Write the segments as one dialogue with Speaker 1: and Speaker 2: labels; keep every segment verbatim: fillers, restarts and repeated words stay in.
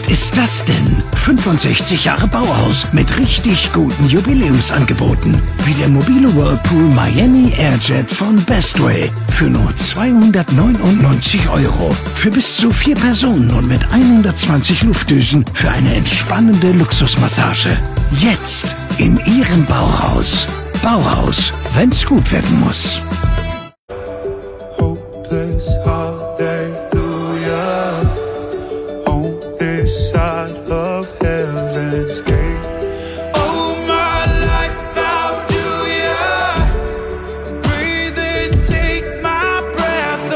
Speaker 1: ist das denn? fünfundsechzig Jahre Bauhaus mit richtig guten Jubiläumsangeboten. Wie der mobile Whirlpool Miami Airjet von Bestway. Für nur zweihundertneunundneunzig Euro. Für bis zu vier Personen und mit hundertzwanzig Luftdüsen für eine entspannende Luxusmassage. Jetzt in Ihrem Bauhaus. Bauhaus, wenn's gut werden muss.
Speaker 2: Hopeless hallelujah on this side of heaven's gate. Oh, my life, how do ya breathe and take my breath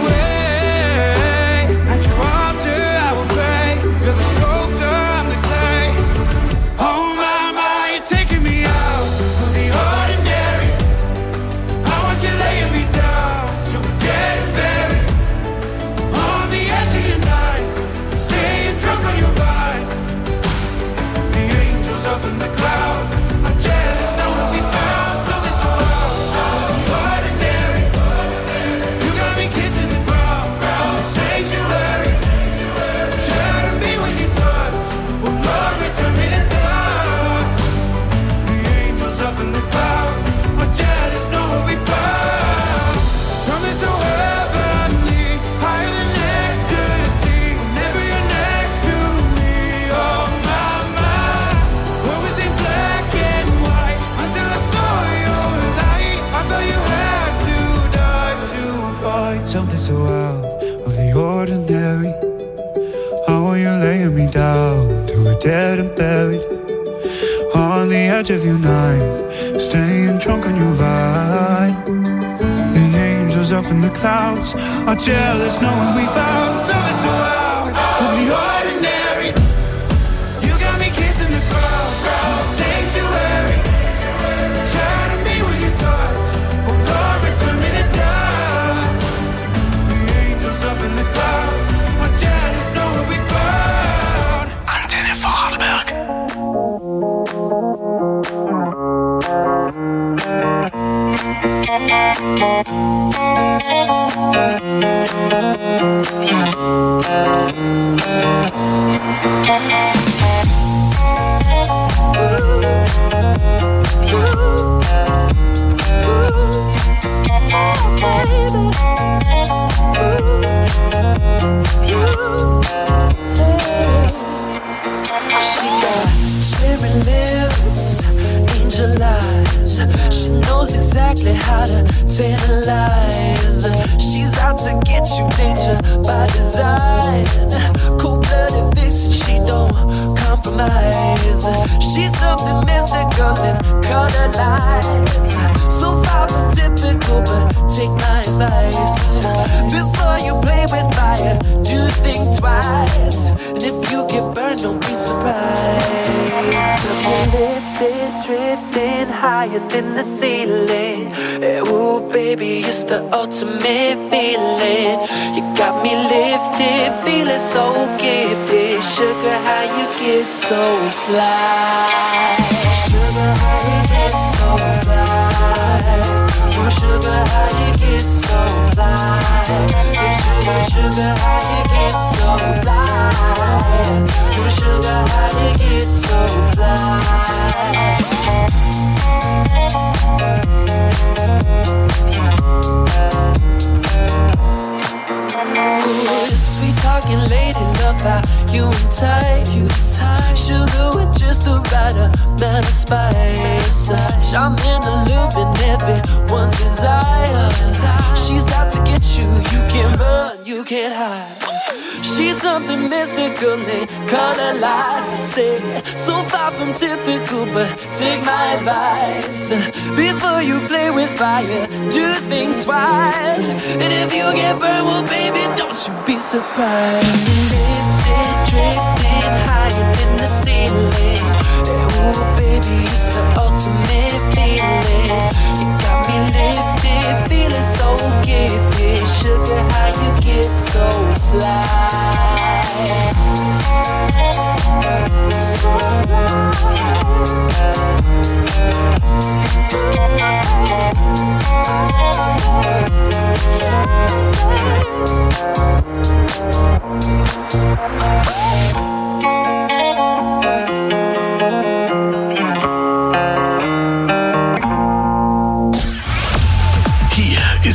Speaker 2: away? At your altar I will pray. You're the sculptor, I'm the clay. Oh my, my, you're taking me out of the ordinary. I want you laying me down to a dead and buried. On the edge of your knife, staying drunk on your vine. The angels up in the clouds are jealous, know what we found. Something so loud, the ordinary. You got me kissing the ground, the sanctuary. Shadow me when you touch, well, blood return me to dust. The angels up in the clouds are jealous, know what we found. Something so heavenly, higher than ecstasy. Whenever you're next to me, oh my, my. What was in black and white until I saw your light? I thought you had to die to fight something so out of the ordinary. How are you laying me down to a dead and buried? On the edge of your knife, staying drunk on your vine. The angels up in the clouds are jealous, knowing we found something so out of the ordinary. You got me kissing the ground, the sanctuary. Shadow me when you touch, oh Lord, return me to dust. The angels up in the clouds are jealous, knowing we found.
Speaker 1: Antenne Vorarlberg.
Speaker 3: She got cherry lips, angel eyes. She knows exactly how to tantalize. She's out to get you, danger by design. Cold-blooded vixen, she don't compromise. She's something mystical in color lights. So far from typical, but take my advice. Before you play with fire, do think twice. And if you get burned, don't be surprised. Lifted, drifting higher than the ceiling. Ooh, baby, it's the ultimate feeling. You got me lifted, feeling so gifted. Sugar, how you get so fly? Sugar, how you get so fly? Oh, sugar, how you get so fly? Hey, sugar, sugar, how you get so fly? Oh, sugar, how you get so fly? Ooh, sweet talking lady, love how you and tight. Sugar with just the right amount of spice. Charming, alluring, everyone's desire. She's out to get you, you can't run, you can't hide. She's something mystical in color lights. I say, so far from typical, but take my advice. Before you play with fire, do think twice. And if you get burned, well baby, don't you be surprised. Lifted, drifting higher than the ceiling. Ooh baby, it's the ultimate feeling. You got me lifted, feeling so gifted. Sugar, how you get so fly? So fly.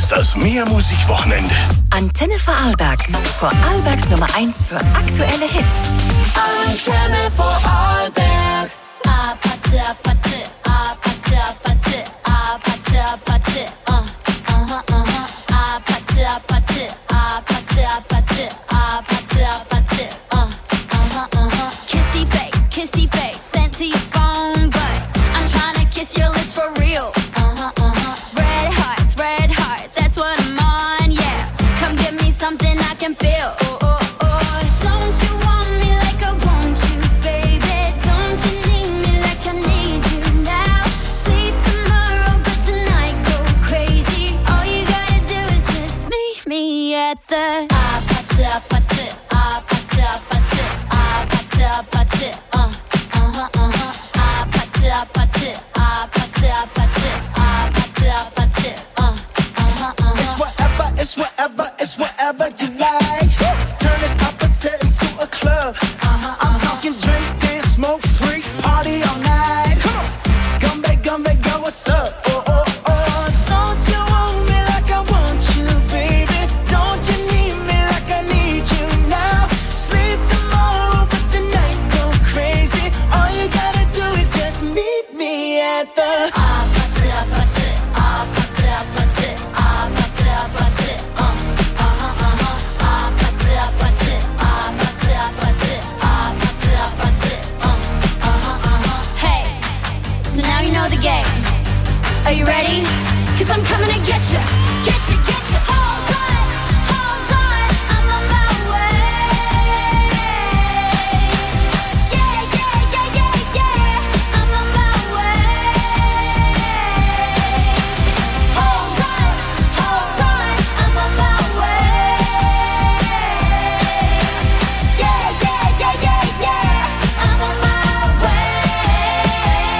Speaker 1: ist das Mehr-Musik-Wochenende.
Speaker 4: Antenne Vorarlberg. Vorarlbergs Nummer eins für aktuelle Hits.
Speaker 3: Antenne Vorarlberg. Apate, apate, apate, apate, apate, apate, uh, uh-huh, uh-huh. Apate, apate, apate, apate, apate, apate, uh, uh-huh, uh-huh. Kissy face, kissy face, sent to your phone, but I'm trying to kiss your lips for real. Uh-huh, uh-huh. Red hearts, red hearts, that's what I'm on, yeah. Come give me something I can feel. Oh, oh, oh. Don't you want me like I want you, baby? Don't you need me like I need you now? Sleep tomorrow, but tonight go crazy. All you gotta do is just meet me at the apate, apate, apate, apate, apate, apate, uh, uh-huh, uh-huh. Apate, apate, apate, apate, apate, apate, uh, uh-huh, uh-huh.
Speaker 5: It's whatever, it's whatever, it's whatever you like. Turn this appetite into a club. Uh-huh, I'm talking drink, dance, smoke, freak, party all night. Come on, come back, come back, girl, what's up? Oh, oh, oh, don't you want me like I want you, baby? Don't you need me like I need you now? Sleep tomorrow, but tonight go crazy. All you gotta do is just meet me at the
Speaker 3: apate, apate, apate, apate, apate, apate, uh, uh-huh, uh-huh. Apate, apate, apate, apate, apate, apate, uh, uh-huh, uh-huh. Hey, so now you know the game. Are you ready? 'Cause I'm coming to get you, get you, get you. Hold on, hold on, I'm on my way. Yeah, yeah, yeah, yeah, yeah, I'm on my way. Hold on, hold on, I'm on my way. Yeah, yeah, yeah, yeah, yeah, I'm on my way.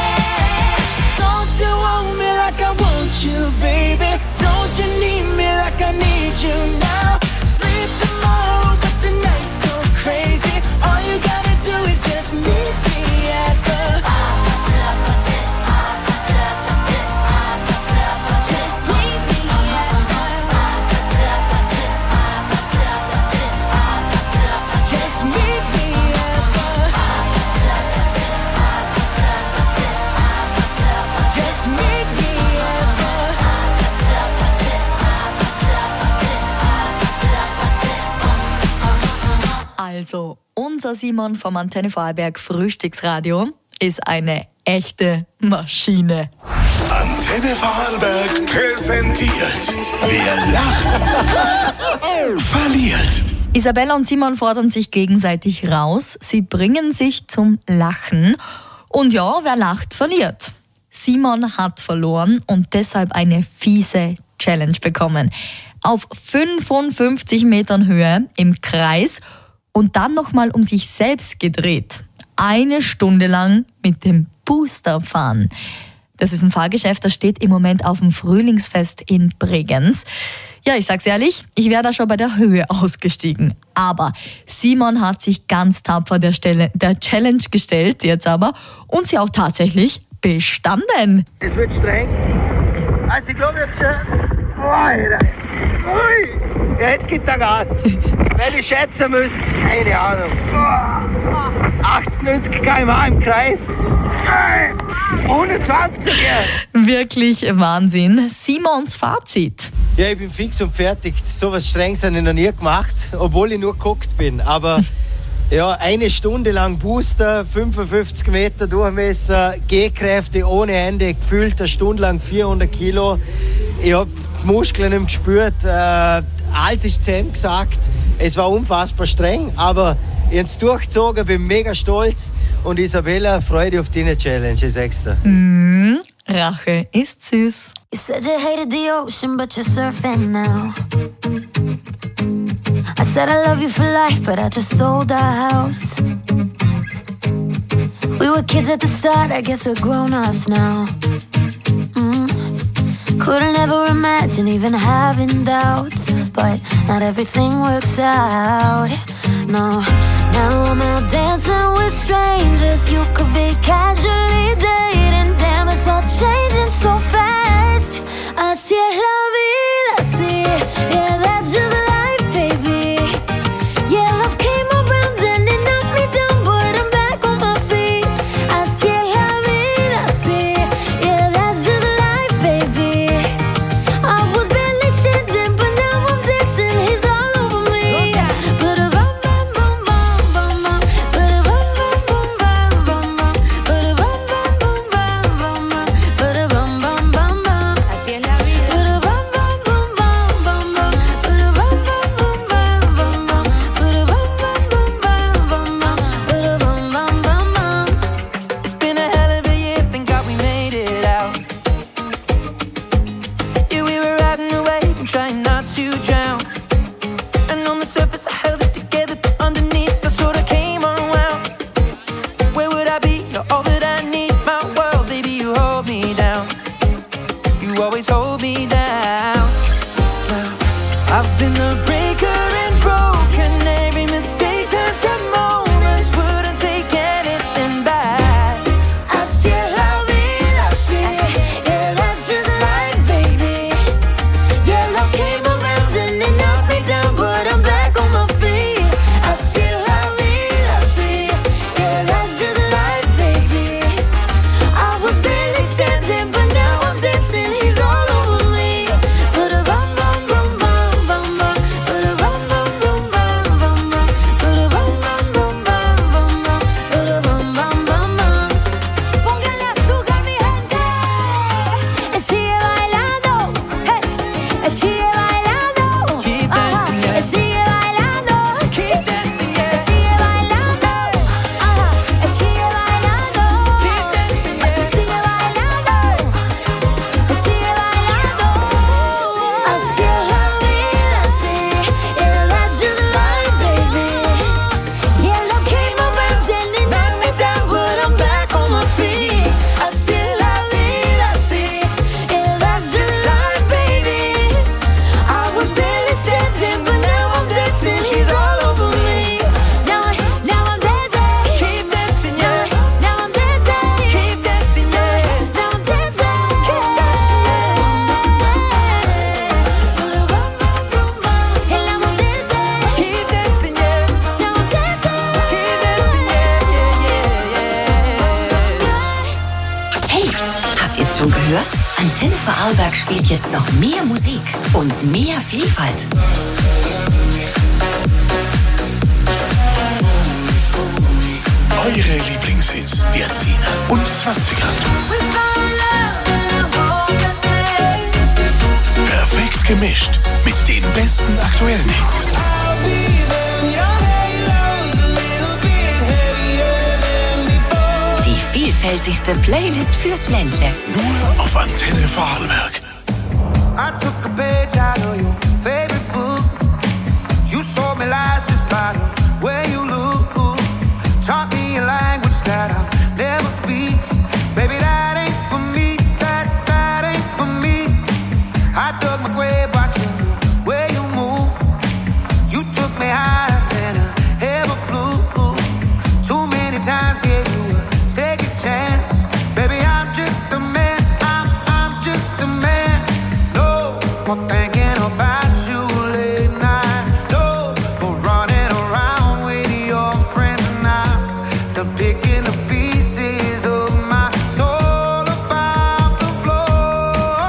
Speaker 5: Don't you want me like I want you, baby? Don't you need me like I need you now? Sleep tomorrow, but tonight go crazy. All you gotta do is just meet me at the
Speaker 3: Apate, apate, apate, apate, apate, apate. Just meet me at the apate, apate, apate, apate, apate, apate.
Speaker 5: just meet me at the
Speaker 3: Apate, apate, apate, apate, apate, apate.
Speaker 5: just meet me at the
Speaker 3: Apate, apate, apate, apate, apate, apate.
Speaker 6: Also, unser Simon vom Antenne Vorarlberg Frühstücksradio ist eine echte Maschine.
Speaker 1: Antenne Vorarlberg präsentiert. Wer lacht, verliert.
Speaker 6: Isabella und Simon fordern sich gegenseitig raus. Sie bringen sich zum Lachen. Und ja, wer lacht, verliert. Simon hat verloren und deshalb eine fiese Challenge bekommen. Auf fünfundfünfzig Metern Höhe im Kreis und dann nochmal um sich selbst gedreht. Eine Stunde lang mit dem Booster fahren. Das ist ein Fahrgeschäft, das steht im Moment auf dem Frühlingsfest in Bregenz. Ja, ich sag's ehrlich, ich wäre da schon bei der Höhe ausgestiegen. Aber Simon hat sich ganz tapfer der, Stelle, der Challenge gestellt, jetzt aber, und sie auch tatsächlich bestanden.
Speaker 7: Es wird streng. Also ich glaube jetzt schon. Boah, ui, ja, jetzt gibt er Gas. Wenn ich schätzen müsste, keine Ahnung. achtzig, neunzig Kilometer pro Stunde im Kreis. hundertzwanzig sogar.
Speaker 6: Wirklich Wahnsinn. Simons Fazit.
Speaker 8: Ja, ich bin fix und fertig. So was Strenges habe ich noch nie gemacht, obwohl ich nur geguckt bin. Aber ja, eine Stunde lang Booster, fünfundfünfzig Meter Durchmesser, Gehkräfte ohne Ende, gefühlt eine Stunde lang vierhundert Kilo. Ich habe die Muskeln nicht mehr gespürt. Äh, alles ist zusammengesackt. Es war unfassbar streng, aber ich habe es durchgezogen, bin mega stolz. Und Isabella, Freude auf deine Challenge, ich sag's dir.
Speaker 6: Mm, Rache ist süß.
Speaker 9: You said you hated the ocean, but you're surfing now. I said I love you for life, but I just sold our house. We were kids at the start, I guess we're grown-ups now. Mm. Couldn't ever imagine even having doubts, but not everything works out. No, now I'm out dancing with strangers. You could be casually dating. Damn, it's all changing so fast. Así es la vida.
Speaker 3: I've been the breaker and broken. Every mistake turned to moments. Wouldn't take anything back. I still love it, I see. Yeah, that's just life, baby. Yeah, love came around and it knocked me down, but I'm back on my feet. I still love it, I see. Yeah, that's just life, baby. I was barely standing, but now I'm dancing. She's all over me. Put a bum bum bum bum bum bum. Put a bum bum bum bum bum bum. Put a bum bum bum bum bum bum. Put a bum bum bum bum. Póngale azúcar, mi gente. Y sigue bailando. Hey. Y sigue bailando.
Speaker 2: Keep dancing,
Speaker 3: Ajá.
Speaker 2: yeah.
Speaker 3: Y sigue bailando.
Speaker 2: Keep dancing,
Speaker 3: Y
Speaker 2: yeah.
Speaker 3: sigue bailando. Ajá. Y sigue bailando.
Speaker 2: Keep dancing, yeah.
Speaker 3: Sigue bailando. Y sigue bailando. I still love it, I see. Yeah, that's just life, baby. Yeah, love came around and it knocked me down, but I'm back on my feet. I still love it, I see. Yeah, that's just life, baby. I was barely standing, but now I'm dancing. She's all over me. Now, I, now I'm dancing.
Speaker 2: Keep dancing,
Speaker 3: Now,
Speaker 2: yeah.
Speaker 3: I, now I'm dancing.
Speaker 2: Keep dancing, yeah.
Speaker 3: Now I'm dancing. Keep dancing, Put a bum bum bum bum. And now I'm dancing.
Speaker 2: Keep dancing, yeah.
Speaker 3: Now I'm dancing.
Speaker 2: Keep dancing, yeah, yeah, yeah.
Speaker 4: Hey, habt ihr es schon gehört? Antenne Vorarlberg spielt jetzt noch mehr Musik und mehr Vielfalt.
Speaker 1: Eure Lieblingshits der zehner und zwanziger. Perfekt gemischt mit den besten aktuellen Hits.
Speaker 4: Die vielfältigste Playlist fürs Ländle.
Speaker 1: Nur auf Antenne Vorarlberg.
Speaker 5: I took a page out of your favorite book. You sold me lies just by the way you look. Taught me a language that I'll never speak. Baby, that ain't for me. That, that ain't for me. I dug my grave watching the way you move. You took me higher than I ever flew. Too many times gave you a second chance. Baby, I'm just a man. I'm, I'm just a man. No more thinking about you late night. No more running around with your friends and I'm done picking the pieces of my soul about the floor.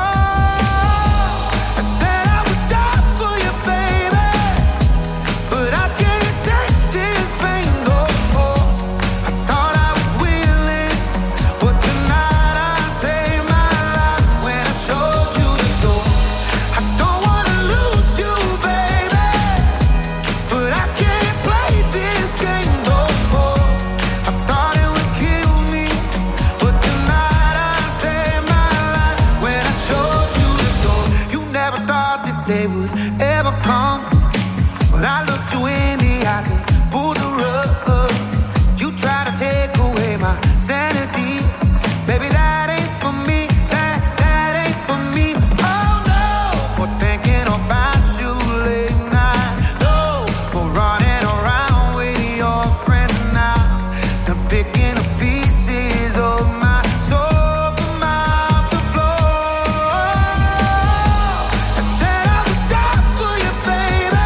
Speaker 5: I said I would die for you, baby, but I can't take this pain no more. I thought I was willing, but tonight I saved my life when I showed you the door. I don't wanna lose you, baby, but I can't play this game no more. I thought it would kill me, but tonight I saved my life when I showed you the door. You never thought this day would ever come, but I looked you in the eyes and pulled the rug. You try to take away my sanity, baby, that ain't for me. That, that ain't for me. Oh no, more thinking about you late night. No more running around with your friends and I'm done picking the pieces of my soul from out the floor. I said I would die for you, baby,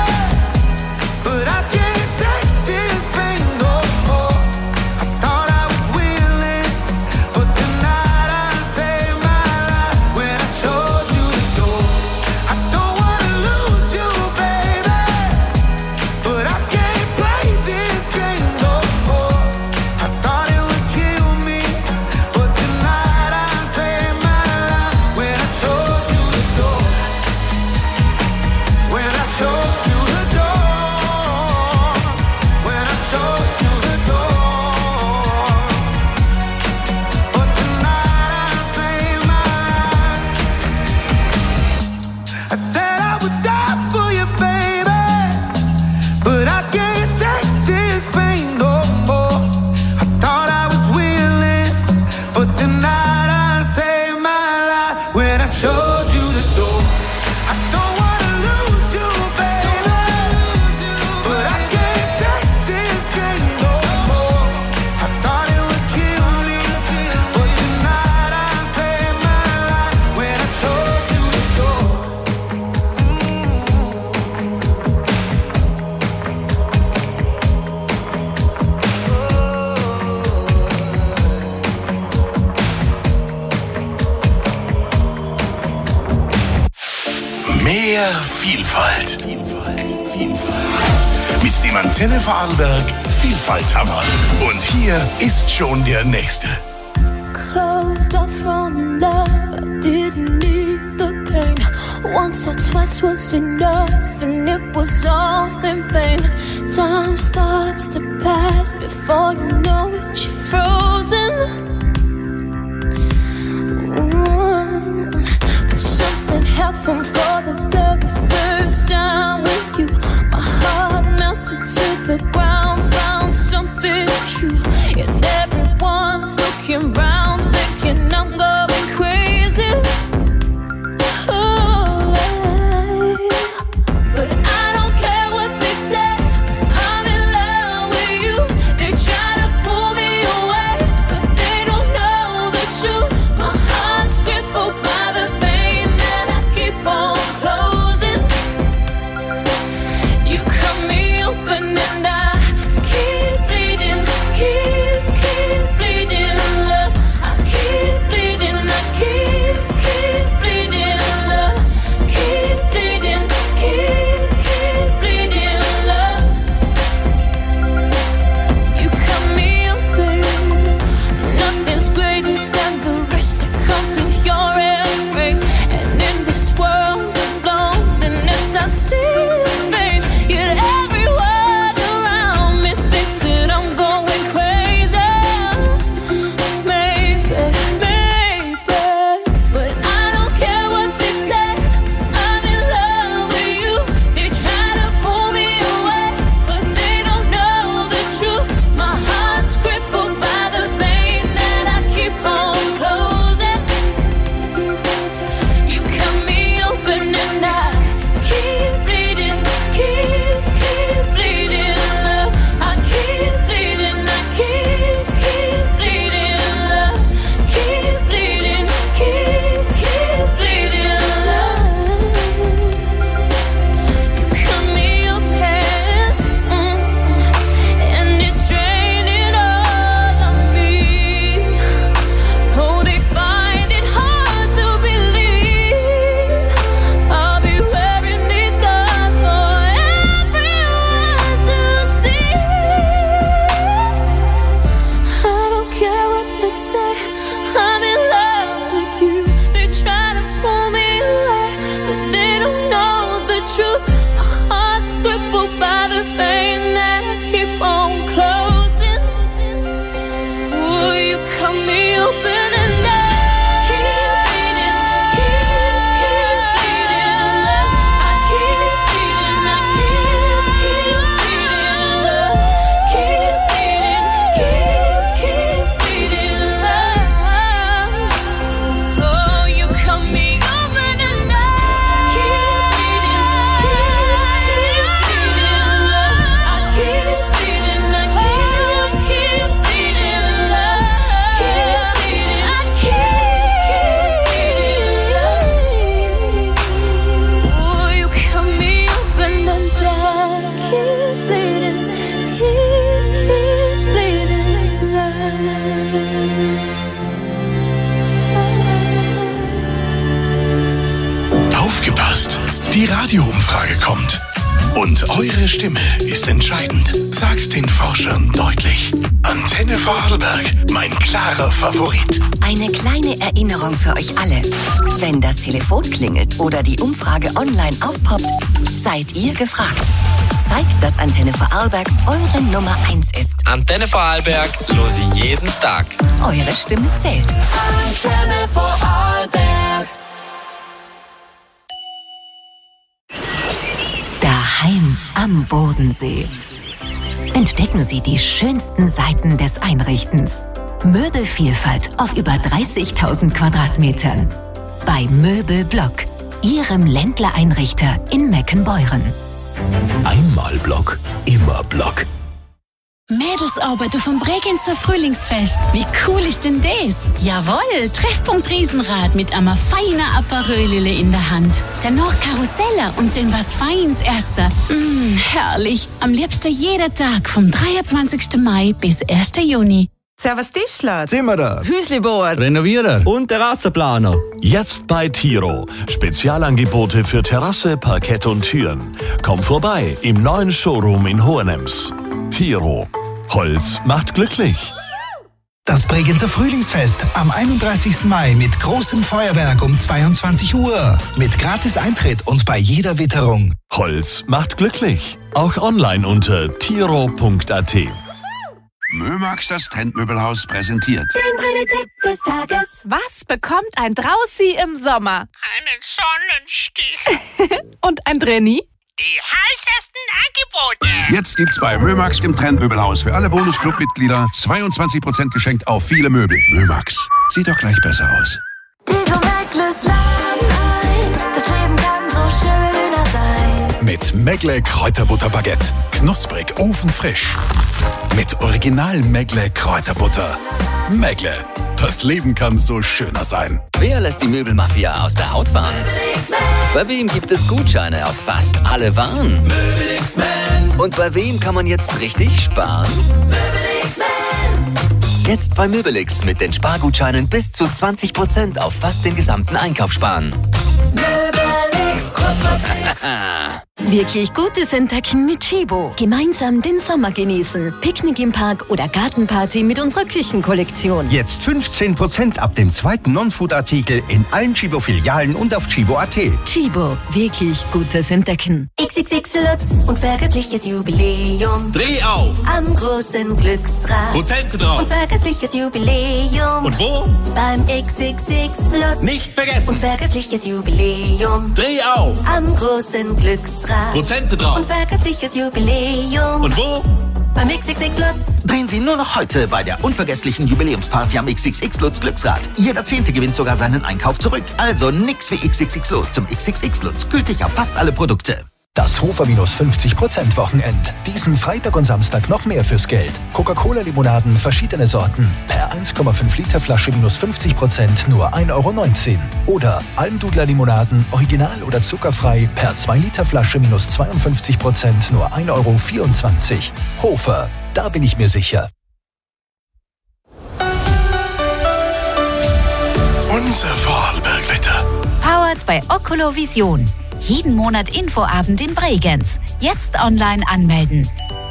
Speaker 1: Mehr Vielfalt. Mit dem Antenne Vorarlberg Vielfalthammer. Und hier ist schon der nächste.
Speaker 9: Closed off from love, I didn't need the pain. Once or twice was enough, and it was all in vain. Time starts to pass before you know it, you're frozen. Ooh. But something happened for the very first time with you. My heart melted to the ground, found something true, and everyone's looking round, thinking I'm going crazy. Oh, but I don't care what they say, I'm in love with you. They try to pull me away, but they don't know the truth. My heart's crippled by the pain that I keep on closing. You cut me open and I keep bleeding, keep, keep bleeding, love. I keep bleeding, I keep, keep bleeding, love. Keep bleeding, keep, keep bleeding, love. You cut me open. Nothing's greater than the rest that comes with your embrace. And in this world of loneliness, I see your face. Yet everyone around me thinks that I'm going crazy. Maybe, maybe, but I don't care what they say. I'm in love with you. They try to pull me away, but they don't know the truth. My heart's crippled by the pain that I keep on closing. You cut me open and I keep bleeding, keep, keep bleeding, love. I keep bleeding, I keep, keep bleeding, love. Keep bleeding, keep, keep bleeding, love. You cut me open, mm, and it's draining all of me. Oh, they find it hard to believe I'll be wearing these scars for everyone to see. I don't care what they say, I'm in love with you. They try to pull me away, but they don't know the truth. My heart's crippled by the pain that I keep on closing. Will you cut me open and I keep bleeding, keep, keep bleeding, love. I keep bleeding, I keep, keep bleeding, love. Keep bleeding, keep, keep bleeding, love. Oh, you cut me open and I keep bleeding, keep, keep bleeding, love. I keep bleeding, I keep, keep bleeding, love. Keep bleeding, I keep, keep bleeding. Oh, you cut me open and I keep bleeding, keep, keep bleeding, love.
Speaker 1: Aufgepasst! Die Radioumfrage kommt. Und eure Stimme ist entscheidend. Sagt's den Forschern deutlich. Antenne Vorarlberg, mein klarer Favorit.
Speaker 4: Eine kleine Erinnerung für euch alle. Wenn das Telefon klingelt oder die Umfrage online aufpoppt, seid ihr gefragt. Zeigt, dass Antenne Vorarlberg eure Nummer eins ist.
Speaker 10: Antenne Vorarlberg, los jeden Tag.
Speaker 4: Eure Stimme zählt.
Speaker 3: Antenne Vorarlberg.
Speaker 4: Daheim am Bodensee. Entdecken Sie die schönsten Seiten des Einrichtens. Möbelvielfalt auf über dreißigtausend Quadratmetern. Bei Möbelblock, Ihrem Ländler-Einrichter in Meckenbeuren.
Speaker 1: Einmal Block, immer Block.
Speaker 11: Mädelsarbeit auf dem Bregenzer Frühlingsfest. Wie cool ist denn das? Jawohl, Treffpunkt Riesenrad mit einer feinen Aperölele in der Hand. Danach Karusselle und dann was Feins essen. Mmh, herrlich. Am liebsten jeden Tag vom dreiundzwanzigsten Mai bis ersten Juni.
Speaker 12: Servus Tischler,
Speaker 13: Zimmerer,
Speaker 12: Hüslibauer,
Speaker 13: Renovierer
Speaker 14: und Terrassenplaner.
Speaker 15: Jetzt bei Tiro. Spezialangebote für Terrasse, Parkett und Türen. Komm vorbei im neuen Showroom in Hohenems. Tiro. Holz macht glücklich.
Speaker 1: Das Bregenzer Frühlingsfest am einunddreißigsten Mai mit großem Feuerwerk um zweiundzwanzig Uhr. Mit gratis Eintritt und bei jeder Witterung.
Speaker 15: Holz macht glücklich. Auch online unter tiro punkt a t.
Speaker 16: Mömax, das Trendmöbelhaus, präsentiert
Speaker 17: den Tipp des Tages.
Speaker 12: Was bekommt ein Draussi im Sommer?
Speaker 18: Einen Sonnenstich.
Speaker 12: Und ein Drenni?
Speaker 18: Die heißesten Angebote.
Speaker 16: Jetzt gibt's bei Mömax, dem Trendmöbelhaus, für alle Bonus-Club-Mitglieder zweiundzwanzig Prozent geschenkt auf viele Möbel. Mömax, sieht doch gleich besser aus.
Speaker 9: Tigo Mäckles laden ein, das Leben kann so schöner sein.
Speaker 1: Mit Mägle Kräuterbutterbaguette. Knusprig, ofenfrisch. Mit Original Mägle Kräuterbutter. Mägle, das Leben kann so schöner sein.
Speaker 19: Wer lässt die Möbelmafia aus der Haut fahren? Bei wem gibt es Gutscheine auf fast alle Waren? Und bei wem kann man jetzt richtig sparen? Jetzt bei Möbelix mit den Spargutscheinen bis zu zwanzig Prozent auf fast den gesamten Einkauf sparen.
Speaker 9: Möbelix, kost was nix.
Speaker 11: Wirklich gutes Entdecken mit Chibo. Gemeinsam den Sommer genießen. Picknick im Park oder Gartenparty mit unserer Küchenkollektion.
Speaker 20: Jetzt fünfzehn Prozent ab dem zweiten Non-Food-Artikel in allen Chibo-Filialen und auf chibo punkt a t.
Speaker 11: Chibo, wirklich gutes Entdecken.
Speaker 17: X X X Lutz und vergessliches Jubiläum.
Speaker 10: Dreh auf!
Speaker 17: Am großen Glücksrad.
Speaker 10: Prozente drauf!
Speaker 17: Und vergessliches Jubiläum.
Speaker 10: Und wo?
Speaker 17: Beim X X X Lutz.
Speaker 10: Nicht vergessen!
Speaker 17: Und vergessliches Jubiläum.
Speaker 10: Dreh auf!
Speaker 17: Am großen Glücksrad.
Speaker 10: Prozente drauf!
Speaker 17: Und vergessliches Jubiläum.
Speaker 10: Und wo?
Speaker 17: Beim X X X Lutz.
Speaker 20: Drehen Sie nur noch heute bei der unvergesslichen Jubiläumsparty am X X X Lutz Glücksrad. Jeder Zehnte gewinnt sogar seinen Einkauf zurück. Also nix wie X X X los zum X X X Lutz. Gültig auf fast alle Produkte.
Speaker 1: Das Hofer minus fünfzig Prozent Wochenend. Diesen Freitag und Samstag noch mehr fürs Geld. Coca-Cola-Limonaden, verschiedene Sorten. Per eins Komma fünf Liter Flasche minus fünfzig Prozent nur ein Euro neunzehn. Oder Almdudler-Limonaden, original oder zuckerfrei, per zwei Liter Flasche minus zweiundfünfzig Prozent nur ein Euro vierundzwanzig. Hofer, da bin ich mir sicher.
Speaker 15: Unser Vorarlbergwetter.
Speaker 11: Powered bei Oculovision. Jeden Monat Infoabend in Bregenz. Jetzt online anmelden.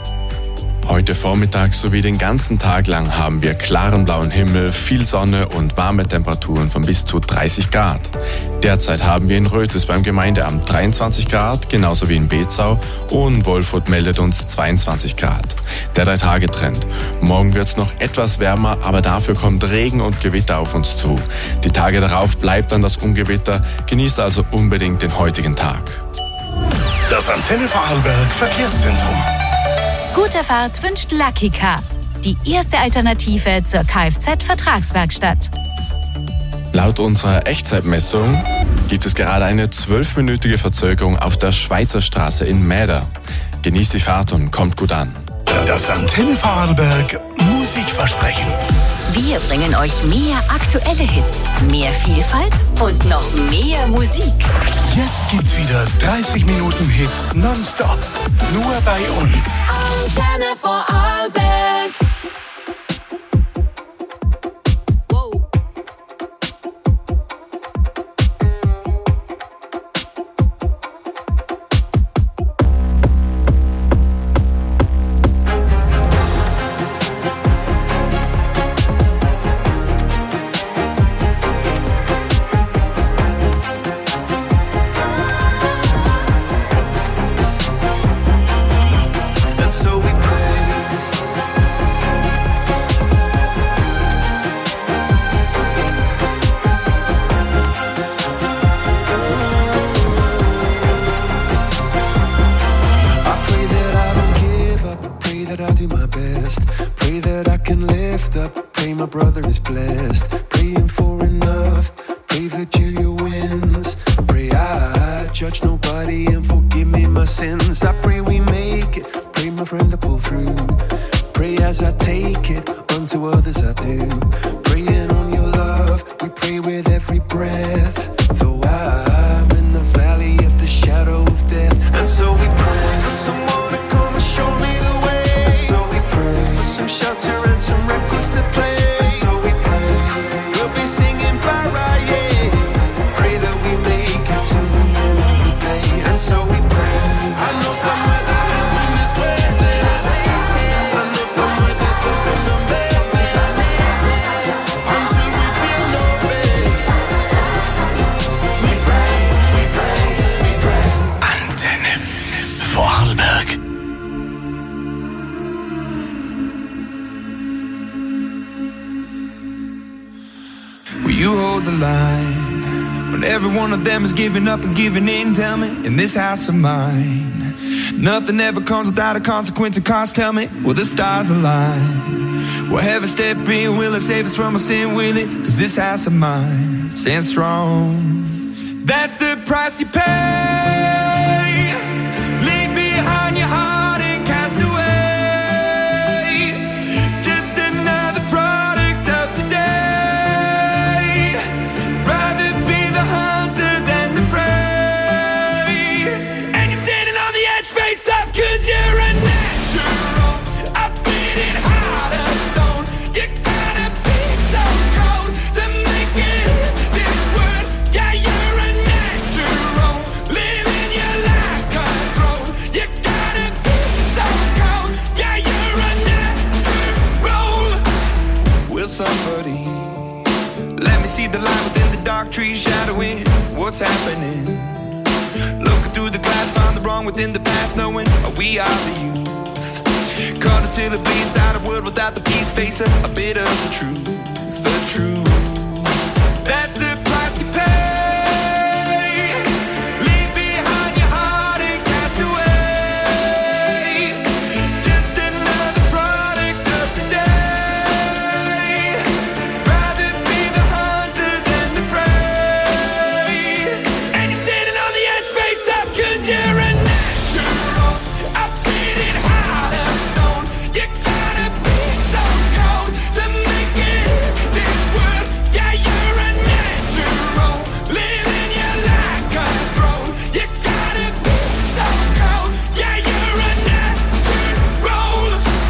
Speaker 21: Heute Vormittag sowie den ganzen Tag lang haben wir klaren blauen Himmel, viel Sonne und warme Temperaturen von bis zu dreißig Grad. Derzeit haben wir in Röthes beim Gemeindeamt dreiundzwanzig Grad, genauso wie in Bezau, und Wolfurt meldet uns zweiundzwanzig Grad. Der Drei-Tage-Trend. Morgen wird es noch etwas wärmer, aber dafür kommt Regen und Gewitter auf uns zu. Die Tage darauf bleibt dann das Ungewitter, genießt also unbedingt den heutigen Tag.
Speaker 15: Das Antenne Vorarlberg Verkehrszentrum.
Speaker 11: Gute Fahrt wünscht Lucky Car. Die erste Alternative zur Kfz-Vertragswerkstatt.
Speaker 21: Laut unserer Echtzeitmessung gibt es gerade eine zwölfminütige Verzögerung auf der Schweizer Straße in Mäder. Genießt die Fahrt und kommt gut an.
Speaker 15: Das Antenne Vorarlberg Musikversprechen.
Speaker 4: Wir bringen euch mehr aktuelle Hits, mehr Vielfalt und noch mehr Musik.
Speaker 15: Jetzt gibt's wieder dreißig Minuten Hits nonstop. Nur bei uns.
Speaker 17: Antenne Vorarlberg.
Speaker 2: Some shelter and some reckless to play. align. When every one of them is giving up and giving in, tell me, in this house of mine, nothing ever comes without a consequence and cost, tell me, will the stars align? Will heaven step in, will it save us from our sin, will it? Cause this house of mine stands strong. That's the price you pay. Leave behind your heart and cast away. Just another product of today. Rather be the hunter than the prey. And you're standing on the edge, face up, cause you're a natural. A beating heart of stone. You gotta be so cold to make it in this world. Yeah, you're a natural. Living your life control. You gotta be so cold. Yeah, you're a natural. Will somebody let me see the light within the dark trees shadowing what's happening? Looking through the glass, found the wrong within the past, knowing we are the youth. Caught until it bleeds out of world without the peace, facing a bit of the truth, the truth. That's the price you pay. Leave behind your heart and cast away. Just another product of today. Rather be the hunter than the prey. And you're standing on the edge, face up, cause you're a natural. A beating heart of stone. You gotta be so cold to make it in this world. Yeah, you're a natural. Living your life control. You gotta be so cold. Yeah, you're a natural.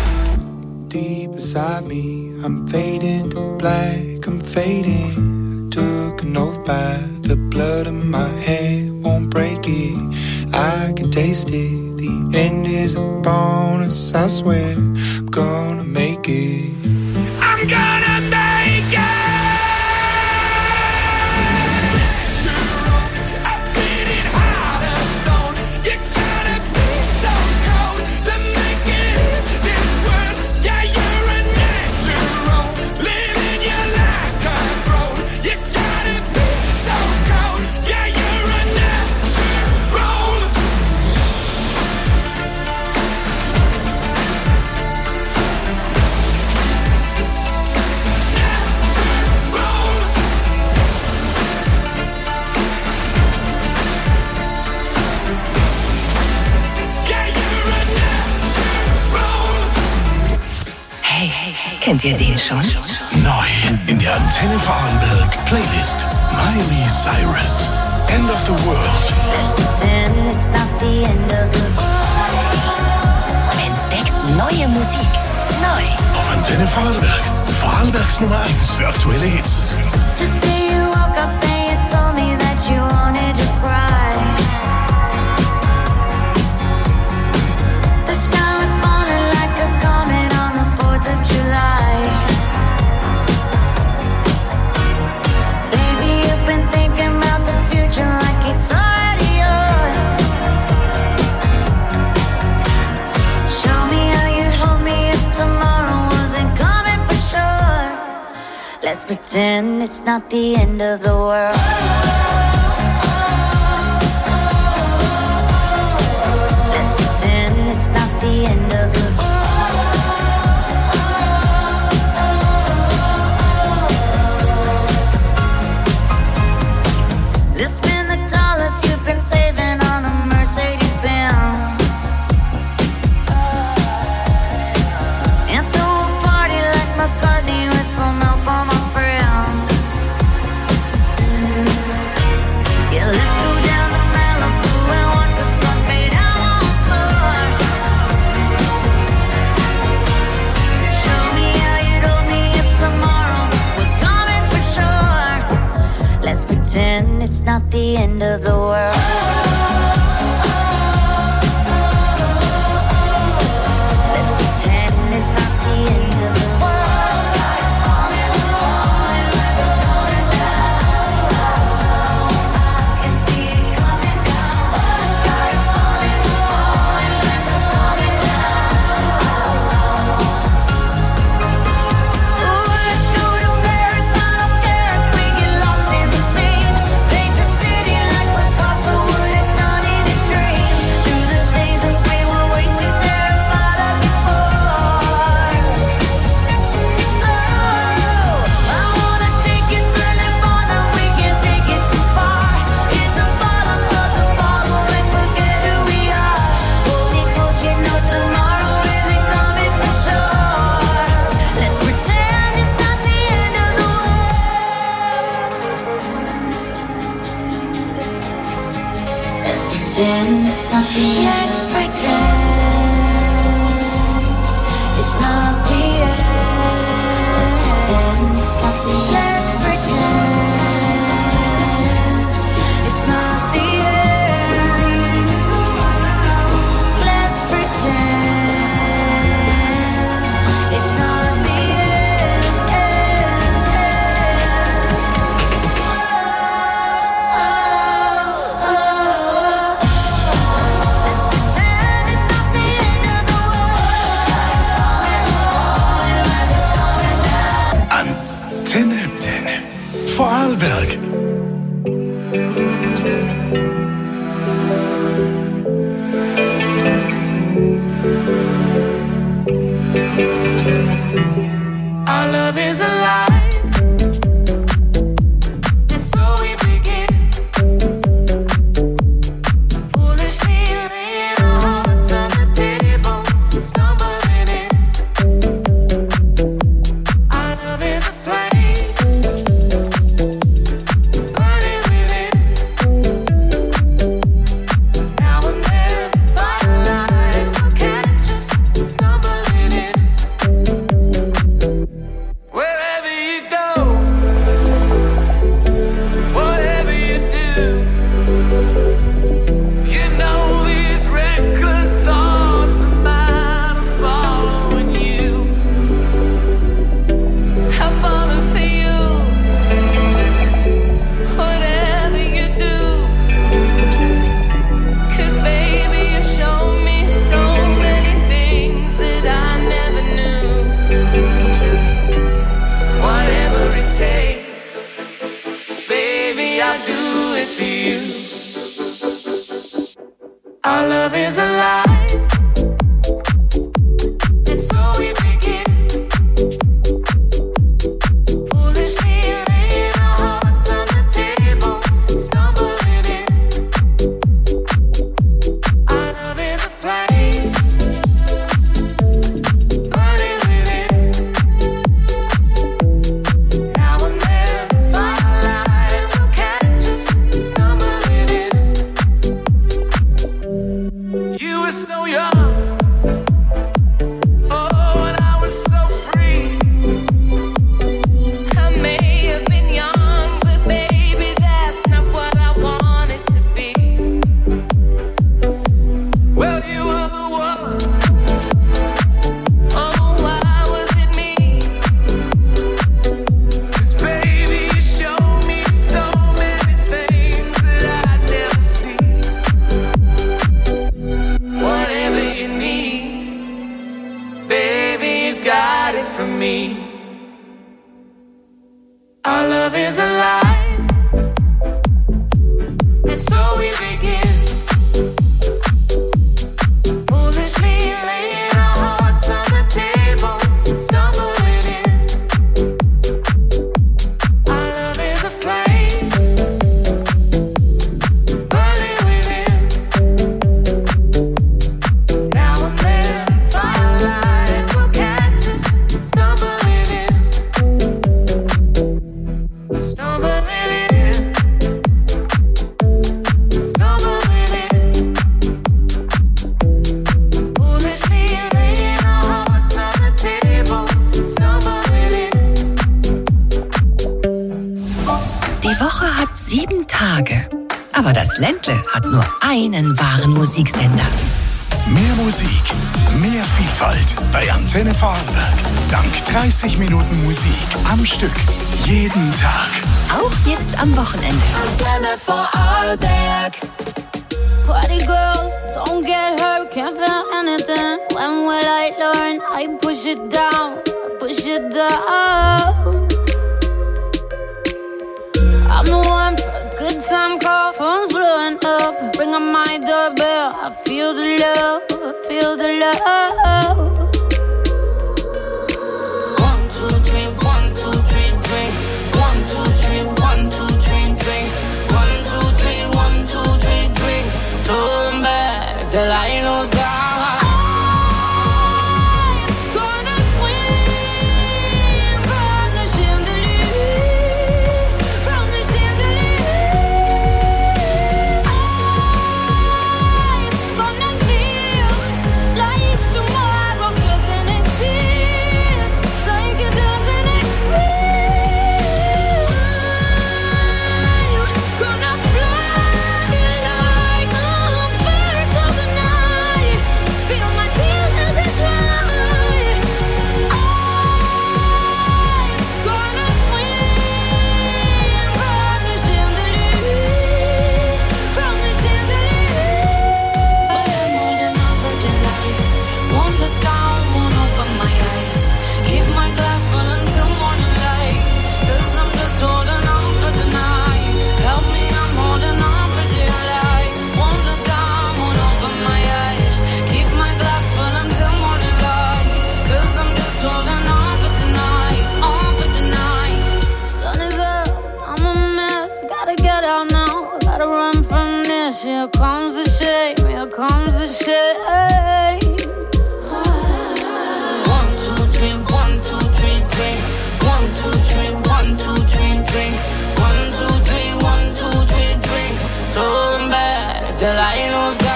Speaker 2: Deep inside me, I'm fading to black, I'm fading. Took an oath by the blood in my head, won't break it. I can taste it. The end is a bonus, I swear. I'm gonna make it. I'm gonna make it. A beating heart of stone. You gotta be so cold to make it in this world. Yeah, you're a natural. Living your life control. You gotta be so cold. Yeah, you're a natural.
Speaker 4: Hey, kennt ihr den schon?
Speaker 1: Neu in der Antenne Vorarlberg Playlist. Miley Cyrus. End of the World.
Speaker 4: Entdeckt neue Musik. Neu.
Speaker 1: Auf Antenne Vorarlberg. Vorarlbergs Nummer eins für aktuelle Hits.
Speaker 9: Today you woke up and you told me that you wanted to cry. The sky was falling like a comet on the fourth of July. Baby, you've been thinking about the future like it's already yours. Show me how you'd hold me if tomorrow wasn't coming for sure. Let's pretend it's not the end of the world. Let's pretend it's not the end of the world. Let's spend the dollars you've been saving on a Mercedes Benz and throw a party like McCartney with some help on my friends. end. Let's pretend it's not the end. Let's pretend it's not the end. Let's pretend it's not the
Speaker 1: Antenne, Antenne. Vorarlberg.
Speaker 3: Our love is alive. And so we begin. Foolishly laying our hearts on the table, stumbling in. Our love is a flame, burning within. Now and then, firelight will catch us, stumbling in. Wherever you go, whatever you do, you know these reckless thoughts of mine are following you. I'm falling for you, whatever you do. 'Cause baby, you show me so many things that I never knew. Whatever it takes, baby, I'll do it for you. Our love is alive, and so we begin. Foolishly laying our hearts on the table, stumbling in. Our love is a flame, burning within. Now and then, firelight will catch us, stumbling in. You were so young, oh, and I was so free. I may have been young, but baby, that's not what I wanted to be. Well, you were the one. Oh, why was it me? 'Cause baby, you showed me so many things that I'd never see. Whatever you need, baby, you got it from me. Our love is alive, and so we begin. Foolishly laying our hearts on the table, stumbling in. Our love is a flame, burning within. Now and then, firelight will catch us, stumbling in. Stumbling in. Stumbling in. Foolishly laying our hearts on the table, stumbling in.
Speaker 4: Die Woche hat sieben Tage. Aber das Ländle hat nur einen wahren Musiksender.
Speaker 1: Mehr Musik, mehr Vielfalt bei Antenne Vorarlberg. Dank dreißig Minuten Musik am Stück. Jeden Tag.
Speaker 4: Auch jetzt am Wochenende.
Speaker 9: Antenne Vorarlberg. Party girls, don't get hurt, can't feel anything. When will I learn? I push it down, push it down. I'm the one for a good time call, phone's blowing up. Ring on my doorbell, I feel the love, I feel the love. One, two, three, one, two, three, drink. One, two, three, one, two, three, drink. One, two, three, one, two, three, drink. Turn back till I lose God. comes a shame. One, two, three, one, two, three, drink. One, two, three, one, two, three, drink. One, two, three, one, two, three, drink. Turn back till I know God.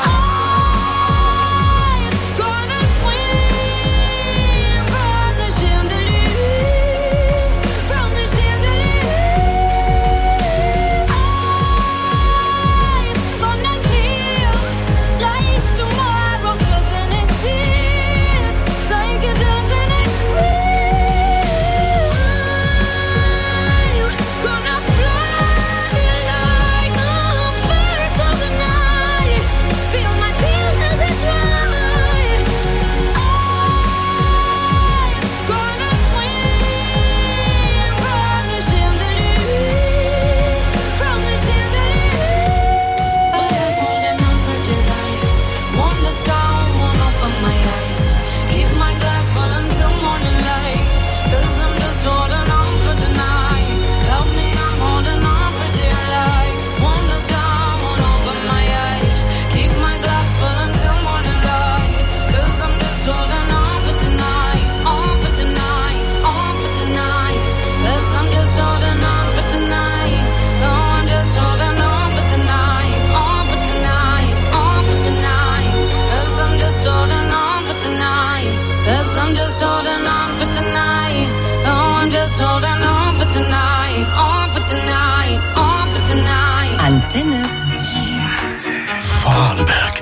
Speaker 4: Antenne
Speaker 1: Vorarlberg.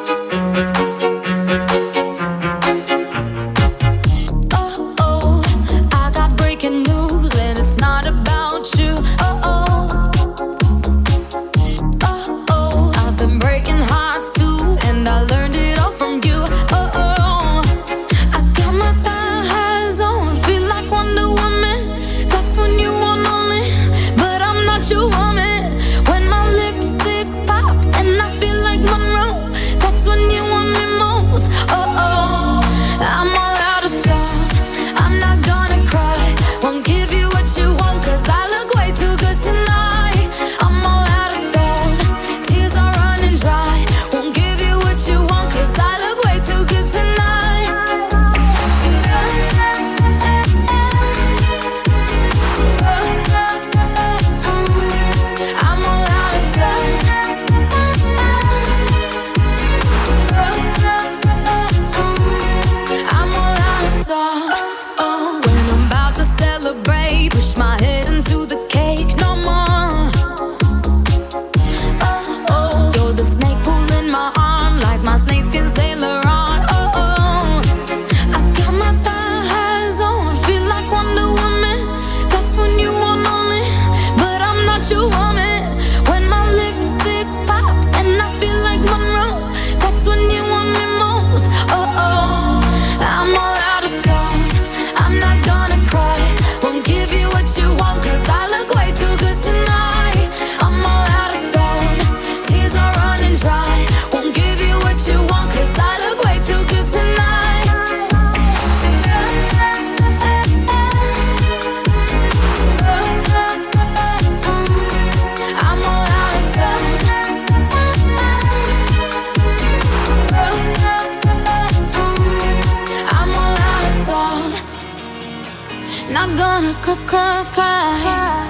Speaker 9: Not gonna cry, cry, cry.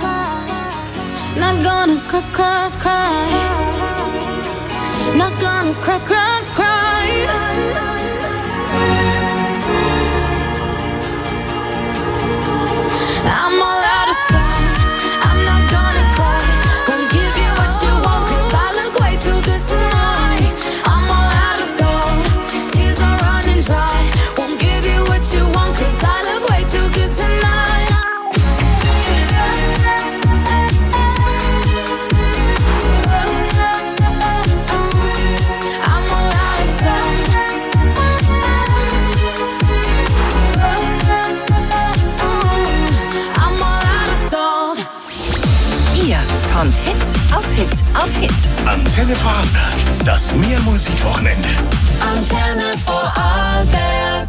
Speaker 9: Not gonna cry, cry, cry. Not gonna cry, cry, cry. I'm all out of sight. I'm not gonna cry. Won't give you what you want, 'cause I look way too good tonight. I'm all out of soul. Tears are running dry. Won't give you what you want, 'cause I look way too good tonight.
Speaker 4: Kommt Hit auf Hit auf Hit.
Speaker 1: Antenne Vorarlberg, das Mehrmusikwochenende.
Speaker 3: Antenne Vorarlberg.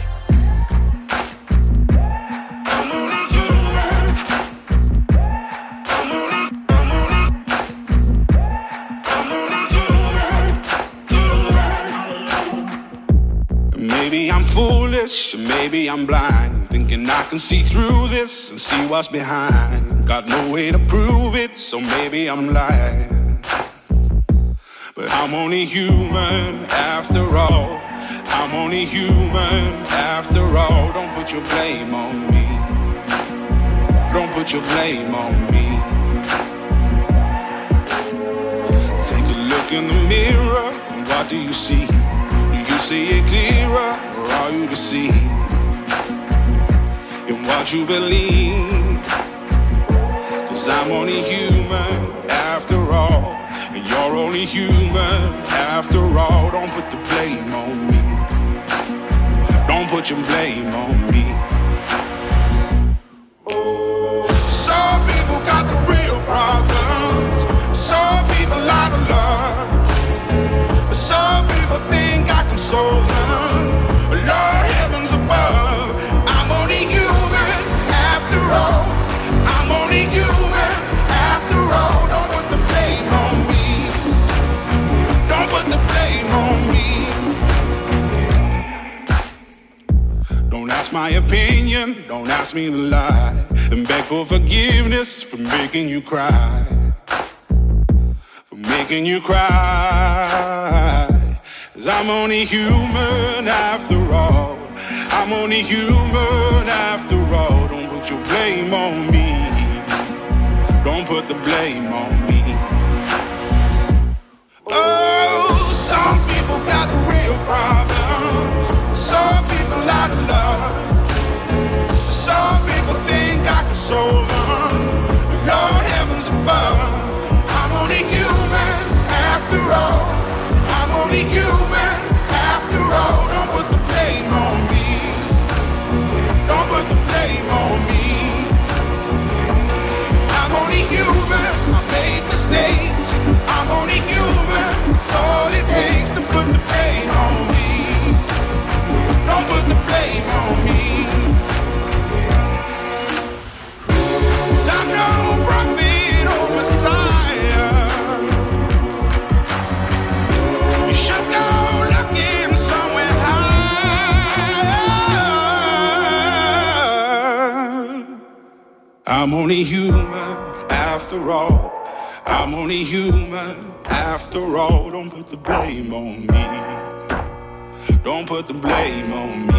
Speaker 2: maybe I'm foolish, or maybe I'm blind, thinking I can see through this and see what's behind. Got no way to prove it, so maybe I'm lying. But I'm only human after all. I'm only human after all. Don't put your blame on me. Don't put your blame on me. Take a look in the mirror, and what do you see? Do you see it clearer, or are you deceived in what you believe? 'Cause I'm only human after all, and you're only human after all. Don't put the blame on me. Don't put your blame on me. Some people got the real problems. Some people out of love. Some people think I can solve them. Lord heavens above, I'm only human after all. I'm only human after all. Don't put the blame on me. Don't put the blame on me. Don't ask my opinion, don't ask me to lie, and beg for forgiveness for making you cry. For making you cry. 'Cause I'm only human after all. I'm only human after all. Don't put your blame on me. Don't put the blame on me. Oh, some people got the real problems. Some people out of love. Some people think I can solve them. Lord heavens above, I'm only human after all. I'm only human after all. Don't put the blame on me. Don't put the blame on me. I'm only human. I made mistakes. I'm only human. It's all it takes to put the blame on me. Don't put the blame on me. 'Cause I'm no prophet or Messiah. You should go looking somewhere high. I'm only human after all. I'm only human after all. Don't put the blame on me. Don't put the blame on me.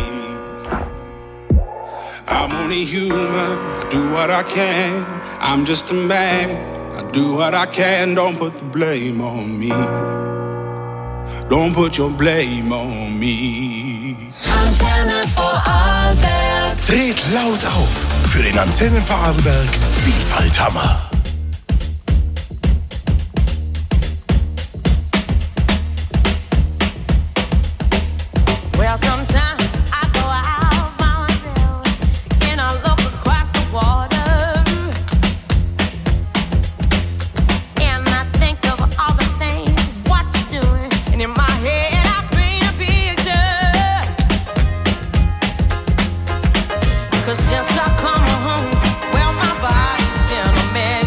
Speaker 2: I'm only human, I do what I can. I'm just a man, I do what I can. Don't put the blame on me. Don't put your blame on me.
Speaker 3: Antenne Vorarlberg.
Speaker 1: Dreht laut auf für den Antenne Vorarlberg Vielfalthammer.
Speaker 3: Well, sometimes I go out by myself and I look across the water, and I think of all the things what you're doing, and in my head I paint a picture. 'Cause since I come home, well, my body's been a mess.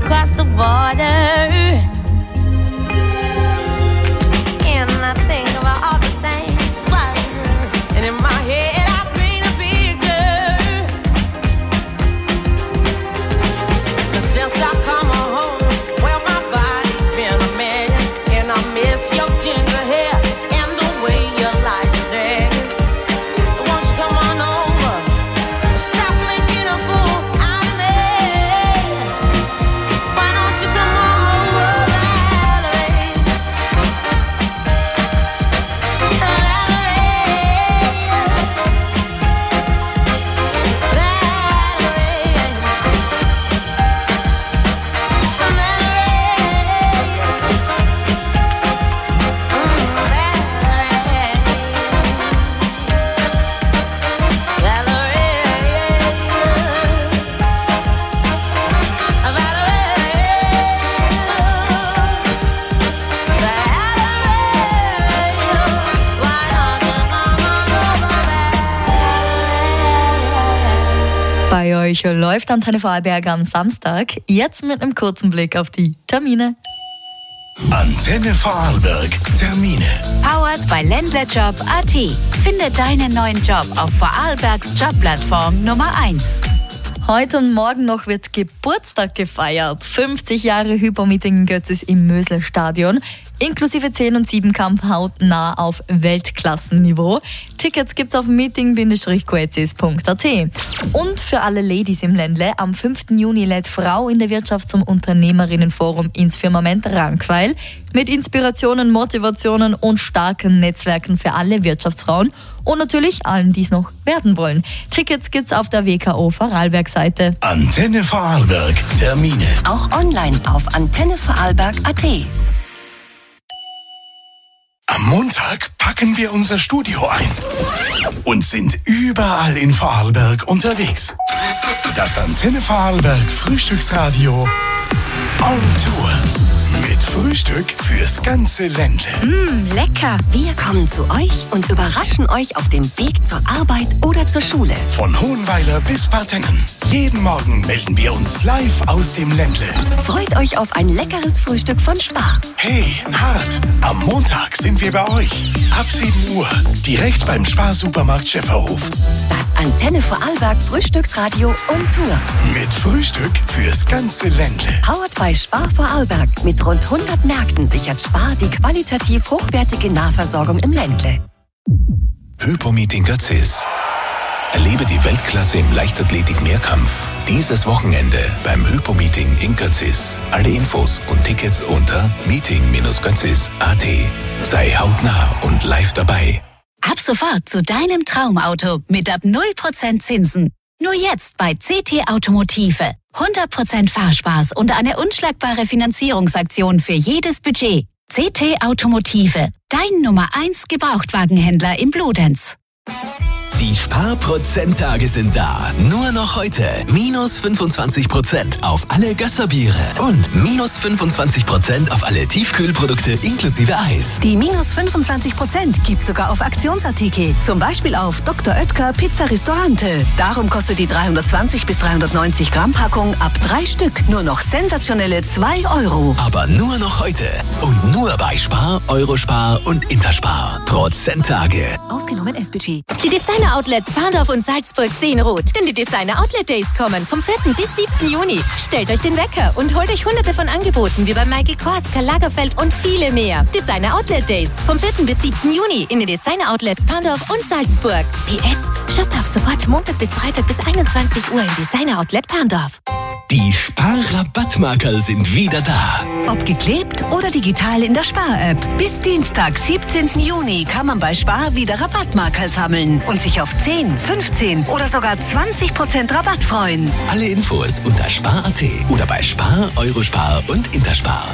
Speaker 3: across the border. And I think about all the things, and in my head I paint a picture. 'Cause since I come home, well my body's been a mess, and I miss your ginger hair and the way you like to dress. Won't you come on over? Stop making a fool out of me. Why don't you come on over, Valerie?
Speaker 6: Bei euch läuft Antenne Vorarlberg am Samstag. Jetzt mit einem kurzen Blick auf die Termine.
Speaker 1: Antenne Vorarlberg Termine.
Speaker 11: Powered by ländlerjob punkt a t. Finde deinen neuen Job auf Vorarlbergs Jobplattform Nummer eins.
Speaker 6: Heute und morgen noch wird Geburtstag gefeiert. fünfzig Jahre Hypo-Meeting in Götzis im Mösler-Stadion. Inklusive zehn und sieben Kampf hautnah auf Weltklassenniveau. Tickets gibt's auf meeting Bindestrich qoezis punkt a t. Und für alle Ladies im Ländle, am fünften Juni lädt Frau in der Wirtschaft zum Unternehmerinnenforum ins Firmament Rankweil mit Inspirationen, Motivationen und starken Netzwerken für alle Wirtschaftsfrauen und natürlich allen, die es noch werden wollen. Tickets gibt's auf der W K O Vorarlberg-Seite.
Speaker 1: Antenne Vorarlberg Termine.
Speaker 4: Auch online auf antenne vorarlberg punkt a t.
Speaker 1: Am Montag packen wir unser Studio ein und sind überall in Vorarlberg unterwegs. Das Antenne Vorarlberg Frühstücksradio on Tour. Mit Frühstück fürs ganze Ländle.
Speaker 4: Mmh, lecker. Wir kommen zu euch und überraschen euch auf dem Weg zur Arbeit oder zur Schule.
Speaker 1: Von Hohenweiler bis Partennen. Jeden Morgen melden wir uns live aus dem Ländle.
Speaker 4: Freut euch auf ein leckeres Frühstück von Spar.
Speaker 1: Hey, hart! Am Montag sind wir bei euch. Ab sieben Uhr. Direkt beim Spar-Supermarkt Schäferhof.
Speaker 4: Das Antenne Vorarlberg Frühstücksradio on Tour.
Speaker 1: Mit Frühstück fürs ganze Ländle.
Speaker 4: Powered by Spar Vorarlberg. Mit rund hundert Märkten sichert Spar die qualitativ hochwertige Nahversorgung im Ländle.
Speaker 13: Hypo-Meeting Götzis. Erlebe die Weltklasse im Leichtathletik-Mehrkampf. Dieses Wochenende beim Hypo-Meeting in Götzis. Alle Infos und Tickets unter meeting Bindestrich götzis punkt a t. Sei hautnah und live dabei.
Speaker 11: Ab sofort zu deinem Traumauto mit ab null Prozent Zinsen. Nur jetzt bei C T Automotive. hundert Prozent Fahrspaß und eine unschlagbare Finanzierungsaktion für jedes Budget. C T Automotive, dein Nummer eins Gebrauchtwagenhändler im Bludenz.
Speaker 14: Die Sparprozenttage sind da. Nur noch heute. Minus fünfundzwanzig Prozent auf alle Gösserbiere und minus fünfundzwanzig Prozent auf alle Tiefkühlprodukte inklusive Eis.
Speaker 22: Die minus fünfundzwanzig Prozent gibt sogar auf Aktionsartikel. Zum Beispiel auf Doktor Oetker Pizza Ristorante. Darum kostet die dreihundertzwanzig bis dreihundertneunzig Gramm Packung ab drei Stück nur noch sensationelle zwei Euro.
Speaker 14: Aber nur noch heute. Und nur bei Spar, Eurospar und Interspar. Prozenttage.
Speaker 22: Ausgenommen S B G.
Speaker 23: Die Designer-Outlets Parndorf und Salzburg sehen rot, denn die Designer-Outlet-Days kommen vom vierten bis siebten Juni. Stellt euch den Wecker und holt euch hunderte von Angeboten wie bei Michael Kors, Karl Lagerfeld und viele mehr. Designer-Outlet-Days vom vierten bis siebten Juni in den Designer-Outlets Parndorf und Salzburg. P S. Shoppt ab sofort Montag bis Freitag bis einundzwanzig Uhr im Designer-Outlet Parndorf.
Speaker 14: Die Spar-Rabattmarker sind wieder da.
Speaker 22: Ob geklebt oder digital in der Spar-App. Bis Dienstag, siebzehnten Juni kann man bei Spar wieder Rabattmarker sammeln und sich auf zehn, fünfzehn oder sogar zwanzig Prozent Rabatt freuen.
Speaker 14: Alle Infos unter spar punkt a t oder bei Spar, Eurospar und Interspar.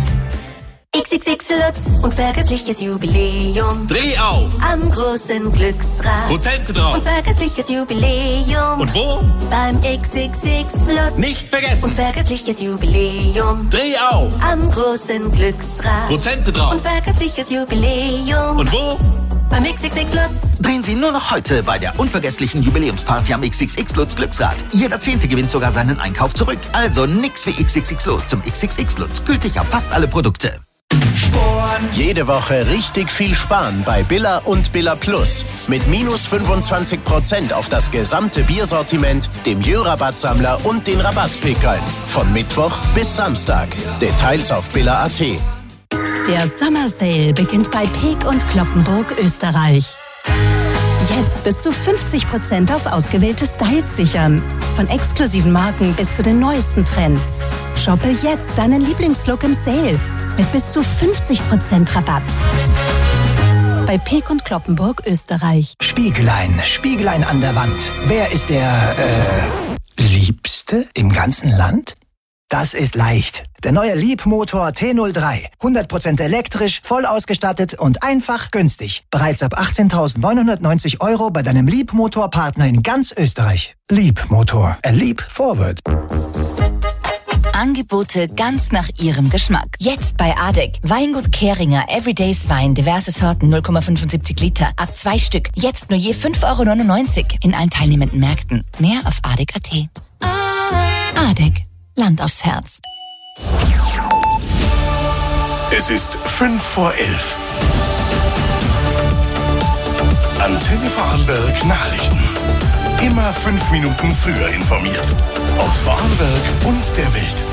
Speaker 17: X X X Lutz und vergessliches Jubiläum.
Speaker 10: Dreh auf!
Speaker 17: Am großen Glücksrad.
Speaker 10: Prozente drauf!
Speaker 17: Und vergessliches Jubiläum.
Speaker 10: Und wo?
Speaker 17: Beim X X X Lutz.
Speaker 10: Nicht vergessen!
Speaker 17: Und vergessliches Jubiläum.
Speaker 10: Dreh auf!
Speaker 17: Am großen Glücksrad.
Speaker 10: Prozente drauf!
Speaker 17: Und vergessliches Jubiläum.
Speaker 10: Und wo?
Speaker 17: beim X X X Lutz.
Speaker 20: Drehen Sie nur noch heute bei der unvergesslichen Jubiläumsparty am X X X Lutz Glücksrad. Jeder Zehnte gewinnt sogar seinen Einkauf zurück. Also nix wie X X X Los zum X X X Lutz. Gültig auf fast alle Produkte.
Speaker 5: Jede Woche richtig viel sparen bei Billa und Billa Plus. Mit minus fünfundzwanzig Prozent auf das gesamte Biersortiment, dem Jö-Rabattsammler und den Rabattpickeln. Von Mittwoch bis Samstag. Details auf billa punkt at.
Speaker 11: Der Summer Sale beginnt bei Peek und Cloppenburg, Österreich. Jetzt bis zu fünfzig Prozent auf ausgewählte Styles sichern. Von exklusiven Marken bis zu den neuesten Trends. Shoppe jetzt deinen Lieblingslook im Sale mit bis zu fünfzig Prozent Rabatt. Bei Peek und Cloppenburg, Österreich.
Speaker 1: Spiegelein, Spiegelein an der Wand. Wer ist der, äh, Liebste im ganzen Land? Das ist leicht. Der neue Liebmotor T null drei. hundert Prozent elektrisch, voll ausgestattet und einfach günstig. Bereits ab achtzehntausendneunhundertneunzig Euro bei deinem Liebmotor-Partner in ganz Österreich. Liebmotor. A leap forward.
Speaker 7: Angebote ganz nach Ihrem Geschmack. Jetzt bei Adek. Weingut Kehringer Everydays Wein, diverse Sorten, null Komma fünfundsiebzig Liter. Ab zwei Stück. Jetzt nur je fünf Euro neunundneunzig in allen teilnehmenden Märkten. Mehr auf adek punkt at. Adek. Land aufs Herz.
Speaker 15: Es ist fünf vor elf. Antenne Vorarlberg Nachrichten. Immer fünf Minuten früher informiert. Aus Vorarlberg und der Welt.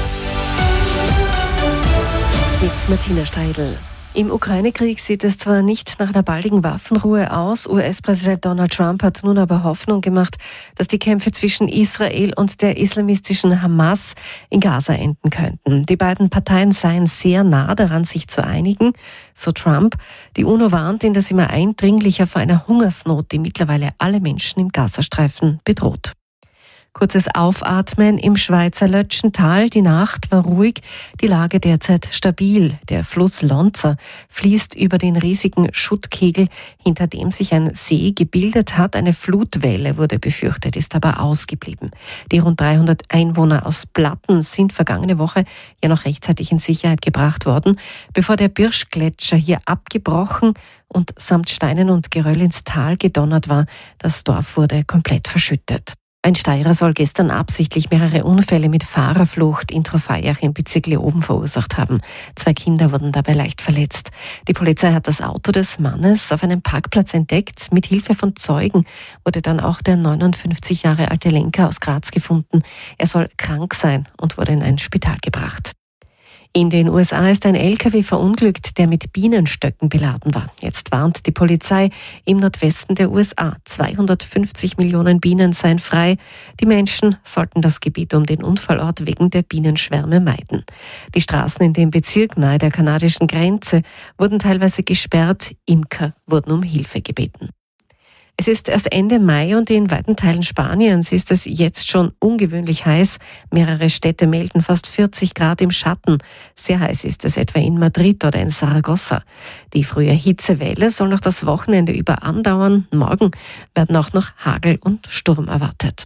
Speaker 8: Mit Martina Steidl. Im Ukraine-Krieg sieht es zwar nicht nach einer baldigen Waffenruhe aus, U S-Präsident Donald Trump hat nun aber Hoffnung gemacht, dass die Kämpfe zwischen Israel und der islamistischen Hamas in Gaza enden könnten. Die beiden Parteien seien sehr nah daran, sich zu einigen, so Trump. Die UNO warnt indes immer eindringlicher vor einer Hungersnot, die mittlerweile alle Menschen im Gazastreifen bedroht. Kurzes Aufatmen im Schweizer Lötschental. Die Nacht war ruhig, die Lage derzeit stabil. Der Fluss Lonza fließt über den riesigen Schuttkegel, hinter dem sich ein See gebildet hat. Eine Flutwelle wurde befürchtet, ist aber ausgeblieben. Die rund dreihundert Einwohner aus Platten sind vergangene Woche ja noch rechtzeitig in Sicherheit gebracht worden, bevor der Birschgletscher hier abgebrochen und samt Steinen und Geröll ins Tal gedonnert war. Das Dorf wurde komplett verschüttet. Ein Steirer soll gestern absichtlich mehrere Unfälle mit Fahrerflucht in Trofeiach im Bezirk Leoben verursacht haben. Zwei Kinder wurden dabei leicht verletzt. Die Polizei hat das Auto des Mannes auf einem Parkplatz entdeckt. Mit Hilfe von Zeugen wurde dann auch der neunundfünfzig Jahre alte Lenker aus Graz gefunden. Er soll krank sein und wurde in ein Spital gebracht. In den U S A ist ein L K W verunglückt, der mit Bienenstöcken beladen war. Jetzt warnt die Polizei im Nordwesten der U S A. zweihundertfünfzig Millionen Bienen seien frei. Die Menschen sollten das Gebiet um den Unfallort wegen der Bienenschwärme meiden. Die Straßen in dem Bezirk nahe der kanadischen Grenze wurden teilweise gesperrt. Imker wurden um Hilfe gebeten. Es ist erst Ende Mai und in weiten Teilen Spaniens ist es jetzt schon ungewöhnlich heiß. Mehrere Städte melden fast vierzig Grad im Schatten. Sehr heiß ist es etwa in Madrid oder in Saragossa. Die frühe Hitzewelle soll noch das Wochenende über andauern. Morgen werden auch noch Hagel und Sturm erwartet.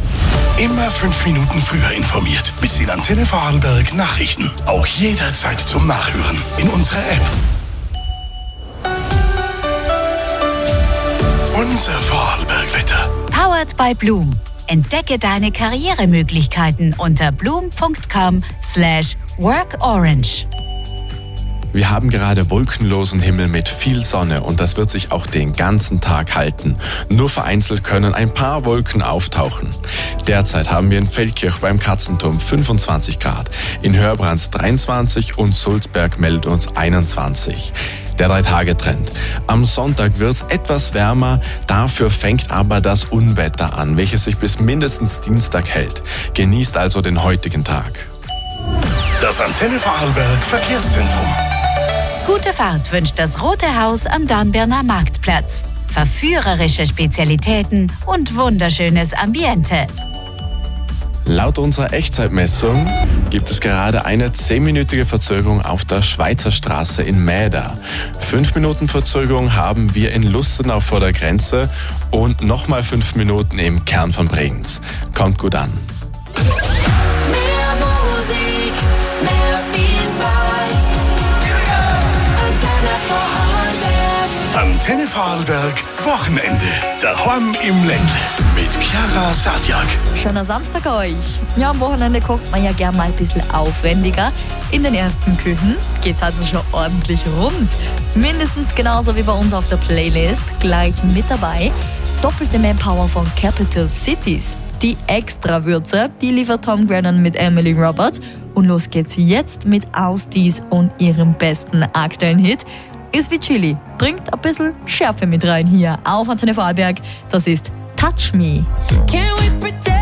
Speaker 15: Immer fünf Minuten früher informiert. Bis in Antenne Vorarlberg Nachrichten. Auch jederzeit zum Nachhören in unserer App. Unser Vorarlberg-Wetter.
Speaker 11: Powered by Bloom. Entdecke deine Karrieremöglichkeiten unter bloom punkt com slash work orange.
Speaker 21: Wir haben gerade wolkenlosen Himmel mit viel Sonne und das wird sich auch den ganzen Tag halten. Nur vereinzelt können ein paar Wolken auftauchen. Derzeit haben wir in Feldkirch beim Katzenturm fünfundzwanzig Grad, in Hörbrands dreiundzwanzig und Sulzberg meldet uns einundzwanzig. Der Drei-Tage-Trend. Am Sonntag wird es etwas wärmer, dafür fängt aber das Unwetter an, welches sich bis mindestens Dienstag hält. Genießt also den heutigen Tag.
Speaker 15: Das Antenne Vorarlberg Verkehrszentrum.
Speaker 11: Gute Fahrt wünscht das Rote Haus am Dornbirner Marktplatz. Verführerische Spezialitäten und wunderschönes Ambiente.
Speaker 21: Laut unserer Echtzeitmessung gibt es gerade eine zehnminütige Verzögerung auf der Schweizer Straße in Mäder. Fünf Minuten Verzögerung haben wir in Lustenau vor der Grenze und nochmal fünf Minuten im Kern von Bregenz. Kommt gut an.
Speaker 17: Mehr Musik, mehr Vielfalt. Antenne Vorarlberg.
Speaker 1: Antenne Vorarlberg Wochenende. Daheim im Ländle mit Chiara Sadiak.
Speaker 6: Schöner Samstag euch. Ja, am Wochenende kocht man ja gern mal ein bisschen aufwendiger. In den ersten Küchen geht's also schon ordentlich rund. Mindestens genauso wie bei uns auf der Playlist. Gleich mit dabei doppelte Manpower von Capital Cities. Die Extrawürze, die liefert Tom Grennan mit Emily Roberts. Und los geht's jetzt mit Austis und ihrem besten aktuellen Hit. Ist wie Chili, bringt ein bisschen Schärfe mit rein hier auf Antenne Vorarlberg. Das ist Touch Me.
Speaker 3: Can we pretend